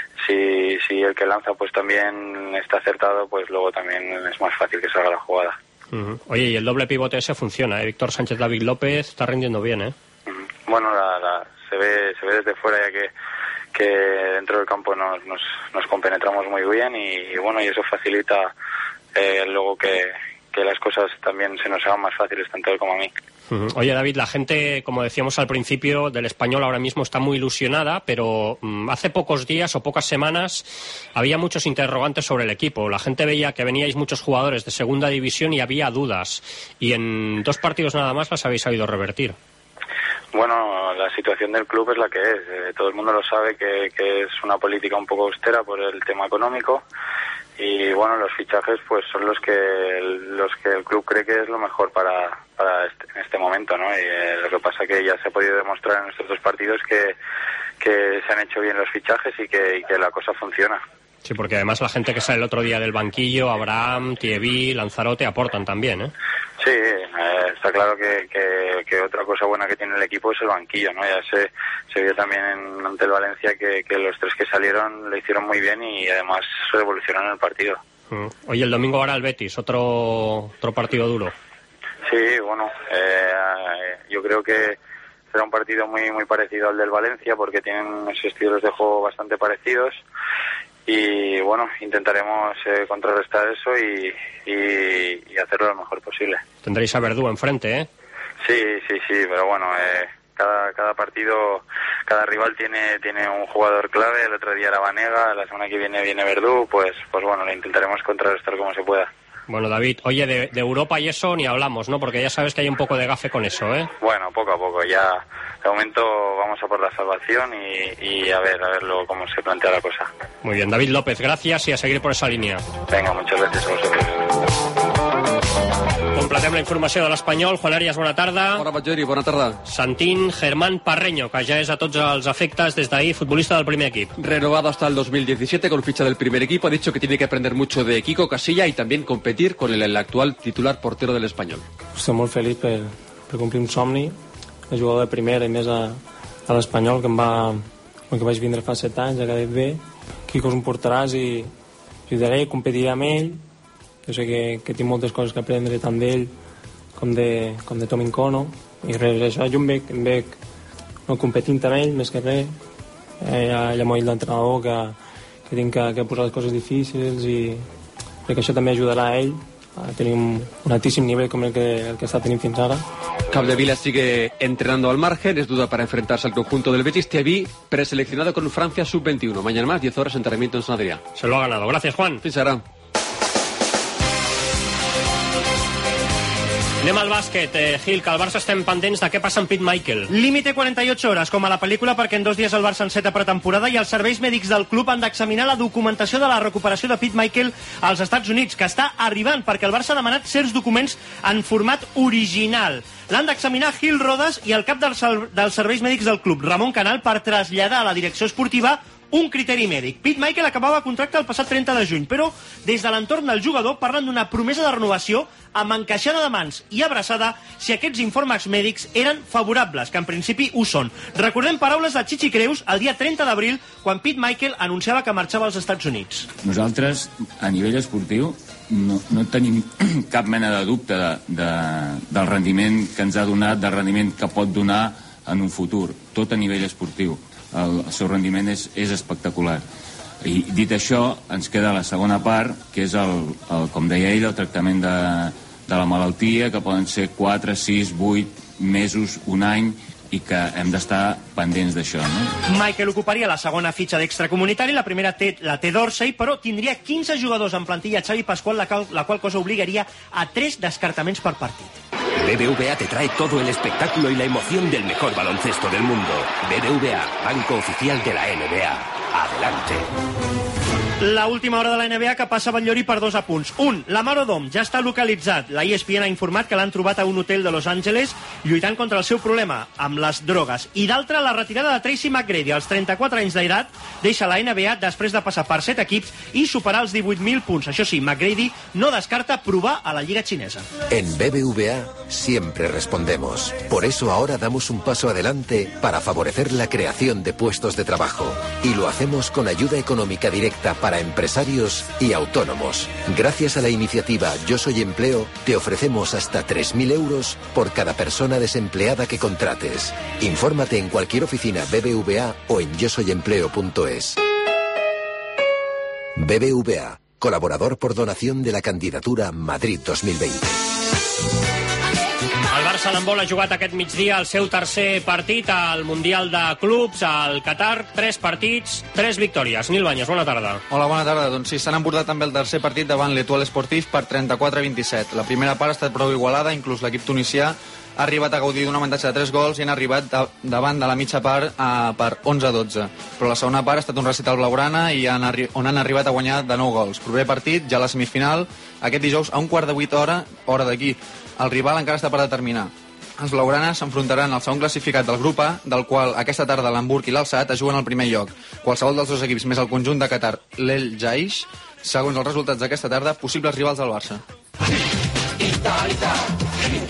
si el que lanza pues también está acertado, pues luego también es más fácil que salga la jugada. Oye, y el doble pivote ese funciona, ¿eh? Víctor Sánchez, David López está rindiendo bien, ¿eh? Bueno, se ve desde fuera ya que dentro del campo nos compenetramos muy bien y bueno, y eso facilita luego que las cosas también se nos hagan más fáciles tanto a él como a mí. Oye, David, la gente, como decíamos al principio, del Español ahora mismo está muy ilusionada, pero hace pocos días o pocas semanas había muchos interrogantes sobre el equipo. La gente veía que veníais muchos jugadores de segunda división y había dudas. Y en 2 partidos nada más las habéis sabido revertir. Bueno, la situación del club es la que es. Todo el mundo lo sabe que es una política un poco austera por el tema económico. Y bueno, los fichajes pues son los que el club cree que es lo mejor para en este momento, ¿no? Y lo que pasa que ya se ha podido demostrar en estos 2 partidos que se han hecho bien los fichajes y que la cosa funciona. Sí, porque además la gente que sale el otro día del banquillo, Abraham, Thierry, Lanzarote, aportan también, ¿eh? Sí, está claro que otra cosa buena que tiene el equipo es el banquillo, ¿no? Ya se vio también ante el Valencia que los 3 que salieron lo hicieron muy bien y además revolucionaron el partido. Oye, el domingo ahora el Betis, otro partido duro. Sí, bueno, yo creo que será un partido muy muy parecido al del Valencia porque tienen unos estilos de juego bastante parecidos y bueno, intentaremos contrarrestar eso y hacerlo lo mejor posible. Tendréis a Verdú enfrente, ¿eh? Sí, pero bueno, cada partido, cada rival tiene un jugador clave. El otro día era Vanega, la semana que viene Verdú, pues bueno, lo intentaremos contrarrestar como se pueda. Bueno, David, oye, de Europa y eso ni hablamos, ¿no? Porque ya sabes que hay un poco de gafe con eso, ¿eh? Bueno, poco a poco, ya de momento vamos a por la salvación y a ver luego cómo se plantea la cosa. Muy bien, David López, gracias y a seguir por esa línia. Venga, muchas gracias a vosotros. Completem la informació de l'Espanyol. Juan Arias, bona tarda. Hola, Batllori, bona tarda. Santín Germán Parreño, que ja és a tots els efectes des d'ahir futbolista del primer equip. Renovado hasta el 2017 con ficha del primer equipo, ha dicho que tiene que aprender mucho de Kiko Casilla y también competir con el actual titular portero del Espanyol. Estic molt feliç per complir un somni, el jugador de primera i més a l'Espanyol, que vaig vindre fa 7 anys, ha quedat bé. Kiko és un porteràs i ajudaré, competiré amb ell. Jo sé que tinc moltes coses que aprendre tant d'ell com de Tom Incono i res, això jo em veig no competint amb ell més que res. Ja m'ho ha dit l'entrenador que tinc que posar les coses difícils i crec que això també ajudarà a ell a tenir un altíssim nivell com el que està tenint fins ara. Capdevila sigue entrenando al margen, es duda para enfrentarse al conjunto del Betis. Tiaví preseleccionado con Francia sub-21. Mañana más, 10 horas, entrenamiento en San Adrià. Se lo ha ganado. Gracias, Juan. Fins ara. Anem al bàsquet. Gil, que al Barça estem pendents de què passa amb Pete Michael. Límite 48 hores, com a la pel·lícula, perquè en 2 dies el Barça enceta pretemporada i els serveis mèdics del club han d'examinar la documentació de la recuperació de Pete Michael als Estats Units, que està arribant perquè el Barça ha demanat certs documents en format original. L'han d'examinar Gil Rodas i el cap dels serveis mèdics del club, Ramon Canal, per traslladar a la direcció esportiva un criteri mèdic. Pete Michael acabava contracte el passat 30 de juny, però des de l'entorn del jugador parlen d'una promesa de renovació amb encaixada de mans i abraçada si aquests informes mèdics eren favorables, que en principi ho són. Recordem paraules de Chichi Creus el dia 30 d'abril, quan Pete Michael anunciava que marxava als Estats Units. Nosaltres, a nivell esportiu, no tenim cap mena de dubte del rendiment que ens ha donat, del rendiment que pot donar en un futur, tot a nivell esportiu. El seu rendiment és espectacular. I dit això, ens queda la segona part, que és, com deia ell, el tractament de la malaltia, que poden ser 4, 6, 8 mesos, un any, i que hem d'estar pendents d'això, no? Michael ocuparia la segona fitxa d'extracomunitari, la primera la té Dorsey, però tindria 15 jugadors en plantilla Xavi Pascual, la qual cosa obligaria a 3 descartaments per partit. BBVA te trae todo el espectáculo y la emoción del mejor baloncesto del mundo. BBVA, banco oficial de la NBA. Adelante. La última hora de la NBA que passa a Batllori per 2 apunts. Un, Lamar Odom ja està localitzat. La ESPN ha informat que l'han trobat a un hotel de Los Angeles lluitant contra el seu problema amb les drogues. I d'altra, la retirada de Tracy McGrady, als 34 anys d'edat, deixa la NBA després de passar per 7 equips i superar els 18.000 punts. Això sí, McGrady no descarta provar a la Lliga Xinesa. En BBVA siempre respondemos. Por eso ahora damos un paso adelante para favorecer la creación de puestos de trabajo. Y lo hacemos con ayuda económica directa para empresarios y autónomos. Gracias a la iniciativa Yo Soy Empleo, te ofrecemos hasta 3.000 euros por cada persona desempleada que contrates. Infórmate en cualquier oficina BBVA o en yosoyempleo.es. BBVA, colaborador por donación de la candidatura Madrid 2020. El Barça d'handbol ha jugat aquest migdia el seu tercer partit al Mundial de Clubs al Qatar. 3 partits, 3 victòries. Nil Baños, bona tarda. Hola, bona tarda. Doncs sí, s'han embordat també el tercer partit davant l'Etoile Sportif per 34-27. La primera part ha estat prou igualada, inclús l'equip tunisià ha arribat a gaudir d'un avantatge de 3 gols i han arribat davant de la mitja part per 11-12. Però la segona part ha estat un recital blaugrana i on han arribat a guanyar de 9 gols. Proper partit, ja a la semifinal, aquest dijous a 7:15 hora d'aquí. El rival encara està per determinar. Els blaugranes s'enfrontaran al segon classificat del grup A, del qual aquesta tarda l'Hamburg i l'Alsat es juguen al primer lloc. Qualsevol dels dos equips més el conjunt de Qatar, l'El Jaish, segons els resultats d'aquesta tarda, possibles rivals del Barça.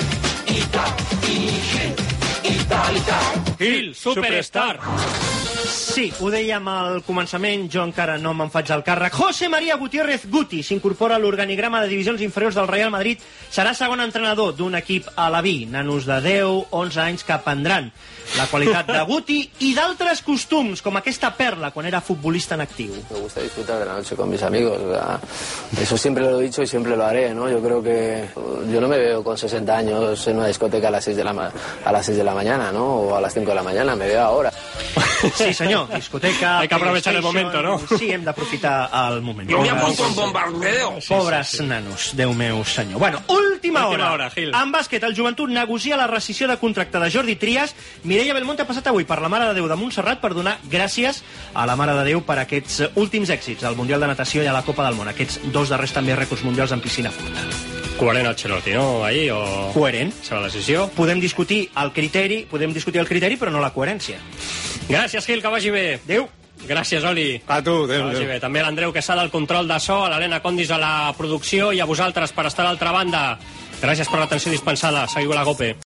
Gil, Superstar. Sí, ho dèiem al començament, jo encara no me'n faig el càrrec. José María Gutiérrez Guti s'incorpora a l'organigrama de divisions inferiors del Real Madrid. Serà segon entrenador d'un equip alaví, nanos de 10-11 anys que aprendran la qualitat de Guti i d'altres costums, com aquesta perla quan era futbolista en actiu. Me gusta disfrutar de la noche con mis amigos, ¿verdad? Eso siempre lo he dicho y siempre lo haré, ¿no? Yo creo que yo no me veo con 60 años en una discoteca a las 6 de la mañana, ¿no? O a las 5 de la mañana, me veo ahora. Sí, senyor, discoteca... Hay que aprovechar el momento, ¿no? Sí, hem d'aprofitar el moment. Jo m'hi apunto un bombardeo. Pobres nanos, Déu meu senyor. Bueno, última hora. Gil. En bàsquet, el Joventut negocia la rescissió de contracte de Jordi Trias. Mireia Belmonte ha passat avui per la Mare de Déu de Montserrat per donar gràcies a la Mare de Déu per aquests últims èxits al Mundial de Natació i a la Copa del Món. Aquests 2 darrers també rècords mundials en piscina curta. Coherent el Ancelotti, no? Ahí, o... Coherent. Serà la decisió. Podem discutir el criteri, però no la coherència. Gràcies, Gil, que vagi bé. Adéu. Gràcies, Oli. A tu, adéu. Que vagi bé. També l'Andreu Quesada al control de so, a l'Helena Condis a la producció i a vosaltres per estar a l'altra banda. Gràcies per l'atenció dispensada. Seguiu a la GOPE.